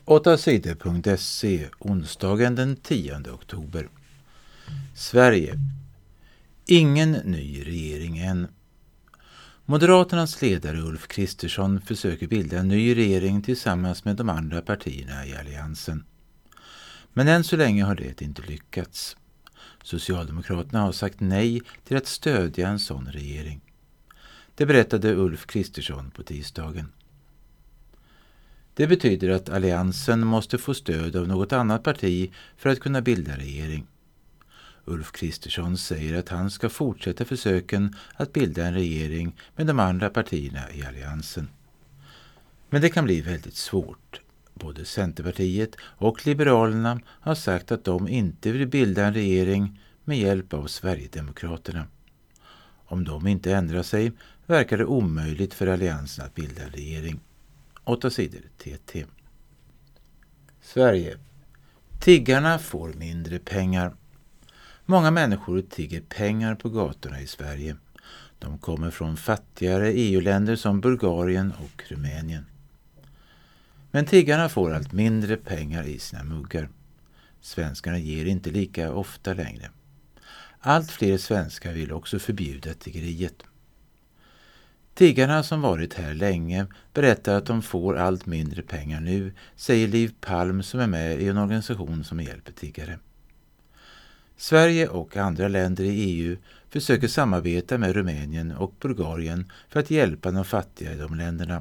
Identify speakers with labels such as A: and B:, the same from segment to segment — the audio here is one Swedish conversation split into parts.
A: 8sidor.se onsdagen den 10 oktober. Sverige. Ingen ny regering än. Moderaternas ledare Ulf Kristersson försöker bilda en ny regering tillsammans med de andra partierna i alliansen. Men än så länge har det inte lyckats. Socialdemokraterna har sagt nej till att stödja en sån regering. Det berättade Ulf Kristersson på tisdagen. Det betyder att alliansen måste få stöd av något annat parti för att kunna bilda regering. Ulf Kristersson säger att han ska fortsätta försöken att bilda en regering med de andra partierna i alliansen. Men det kan bli väldigt svårt. Både Centerpartiet och Liberalerna har sagt att de inte vill bilda en regering med hjälp av Sverigedemokraterna. Om de inte ändrar sig verkar det omöjligt för alliansen att bilda en regering. 8 sidor TT. Sverige. Tiggarna får mindre pengar. Många människor tigger pengar på gatorna i Sverige. De kommer från fattigare EU-länder som Bulgarien och Rumänien. Men tiggarna får allt mindre pengar i sina muggar. Svenskarna ger inte lika ofta längre. Allt fler svenskar vill också förbjuda tiggeriet. Tiggarna som varit här länge berättar att de får allt mindre pengar nu, säger Liv Palm som är med i en organisation som hjälper tiggare. Sverige och andra länder i EU försöker samarbeta med Rumänien och Bulgarien för att hjälpa de fattiga i de länderna.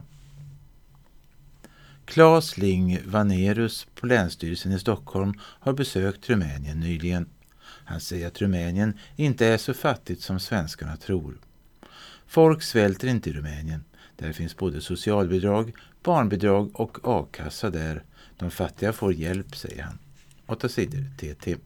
A: Claes Ling Vanerus på Länsstyrelsen i Stockholm har besökt Rumänien nyligen. Han säger att Rumänien inte är så fattigt som svenskarna tror. Folk svälter inte i Rumänien. Där finns både socialbidrag, barnbidrag och a-kassa där. De fattiga får hjälp, säger han. 8 sidor TT.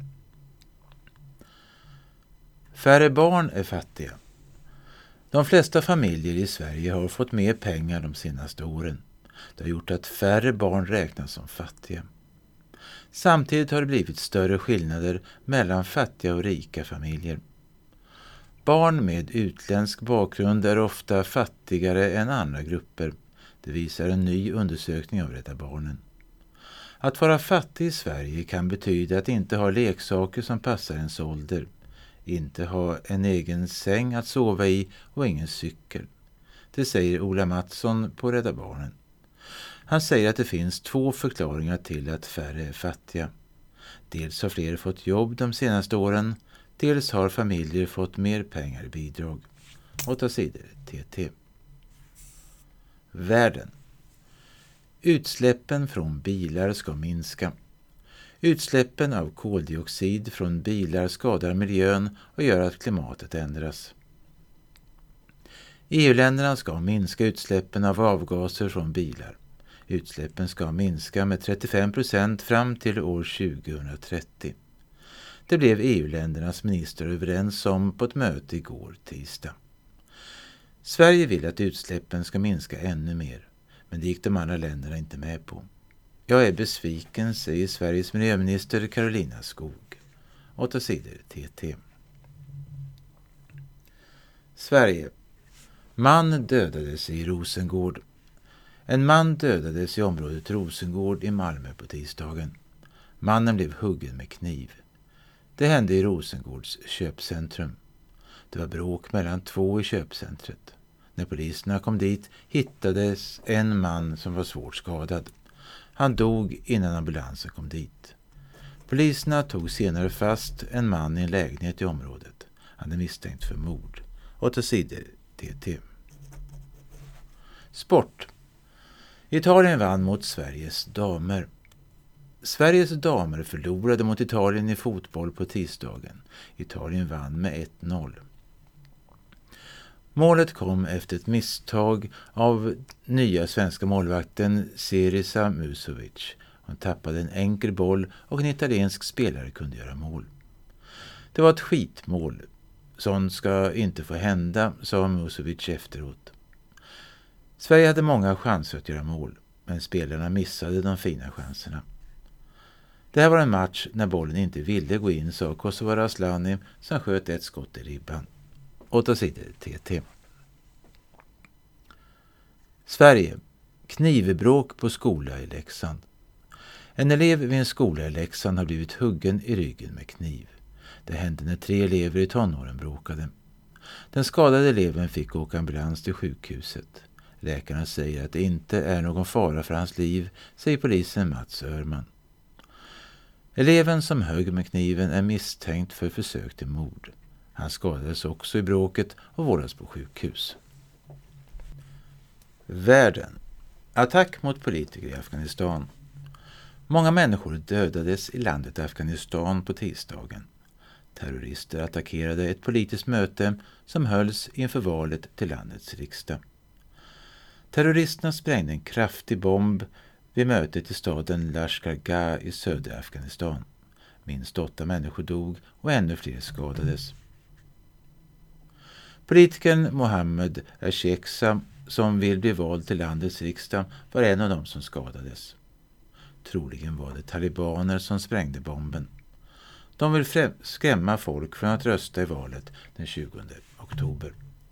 A: Färre barn är fattiga. De flesta familjer i Sverige har fått mer pengar de senaste åren. Det har gjort att färre barn räknas som fattiga. Samtidigt har det blivit större skillnader mellan fattiga och rika familjer. Barn med utländsk bakgrund är ofta fattigare än andra grupper. Det visar en ny undersökning av Rädda Barnen. Att vara fattig i Sverige kan betyda att inte ha leksaker som passar ens ålder, inte ha en egen säng att sova i och ingen cykel. Det säger Ola Mattsson på Rädda Barnen. Han säger att det finns 2 förklaringar till att färre är fattiga. Dels har fler fått jobb de senaste åren, dels har familjer fått mer pengar i bidrag. 8 sidor TT. Världen. Utsläppen från bilar ska minska. Utsläppen av koldioxid från bilar skadar miljön och gör att klimatet ändras. EU-länderna ska minska utsläppen av avgaser från bilar. Utsläppen ska minska med 35% fram till år 2030. Det blev EU-ländernas ministrar överens om på ett möte igår tisdag. Sverige vill att utsläppen ska minska ännu mer, men det gick de andra länderna inte med på. Jag är besviken, säger Sveriges miljöminister Karolina Skog. 8 sidor TT. Sverige. Man dödades i Rosengård. En man dödades i området Rosengård i Malmö på tisdagen. Mannen blev huggen med kniv. Det hände i Rosengårds köpcentrum. Det var bråk mellan 2 i köpcentret. När poliserna kom dit hittades en man som var svårt skadad. Han dog innan ambulansen kom dit. Poliserna tog senare fast en man i en lägenhet i området. Han är misstänkt för mord. 8 sidor TT. Sport. Italien vann mot Sveriges damer. Sveriges damer förlorade mot Italien i fotboll på tisdagen. Italien vann med 1-0. Målet kom efter ett misstag av nya svenska målvakten Cerisa Musovic. Hon tappade en enkel boll och en italiensk spelare kunde göra mål. Det var ett skitmål. Sånt ska inte få hända, sa Musovic efteråt. Sverige hade många chanser att göra mål, men spelarna missade de fina chanserna. Det här var en match när bollen inte ville gå in, sa Kosovare Asllani som sköt ett skott i ribban. 8 sidor TT. Sverige. Knivbråk på skola i Leksand. En elev vid en skola i Leksand har blivit huggen i ryggen med kniv. Det hände när 3 elever i tonåren bråkade. Den skadade eleven fick åka ambulans till sjukhuset. Läkarna säger att det inte är någon fara för hans liv, säger polisen Mats Örman. Eleven som högg med kniven är misstänkt för försök till mord. Han skadades också i bråket och vårdas på sjukhus. Världen. Attack mot politiker i Afghanistan. Många människor dödades i landet Afghanistan på tisdagen. Terrorister attackerade ett politiskt möte som hölls inför valet till landets riksdag. Terroristerna sprängde en kraftig bomb vid mötet i staden Lashkar-Gah i södra Afghanistan. Minst 8 människor dog och ännu fler skadades. Politikern Mohammed Asheksa, som vill bli vald till landets riksdag, var en av dem som skadades. Troligen var det talibaner som sprängde bomben. De vill skrämma folk från att rösta i valet den 20 oktober.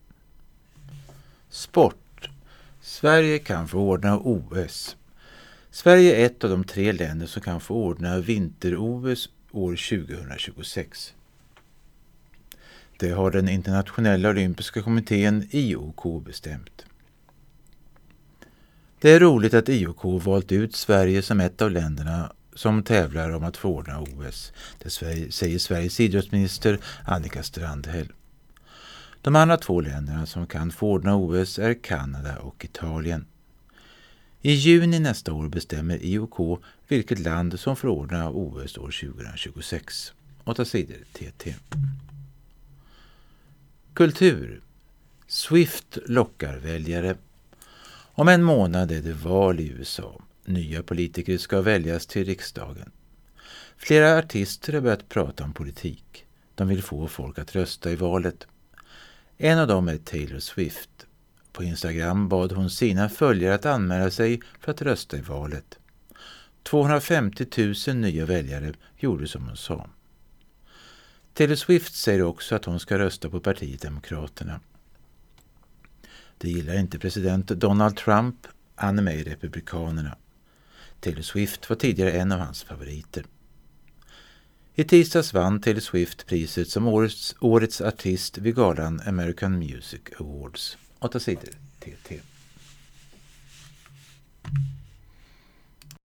A: Sport. Sverige kan få ordna OS. Sverige är ett av de 3 länder som kan få ordna vinter-OS år 2026. Det har den internationella olympiska kommittén IOK bestämt. Det är roligt att IOK valt ut Sverige som ett av länderna som tävlar om att få ordna OS. Det säger Sveriges idrottsminister Annika Strandhäll. De andra 2 länderna som kan få ordna OS är Kanada och Italien. I juni nästa år bestämmer IOK vilket land som får ordna OS år 2026. 8 sidor TT. Kultur. Swift lockar väljare. Om en månad är det val i USA. Nya politiker ska väljas till riksdagen. Flera artister har börjat prata om politik. De vill få folk att rösta i valet. En av dem är Taylor Swift. På Instagram bad hon sina följare att anmäla sig för att rösta i valet. 250 000 nya väljare gjorde som hon sa. Taylor Swift säger också att hon ska rösta på partiet Demokraterna. Det gillar inte president Donald Trump, han är med i Republikanerna. Taylor Swift var tidigare en av hans favoriter. I tisdags vann Taylor Swift priset som årets artist vid galan American Music Awards. 8 sidor TT.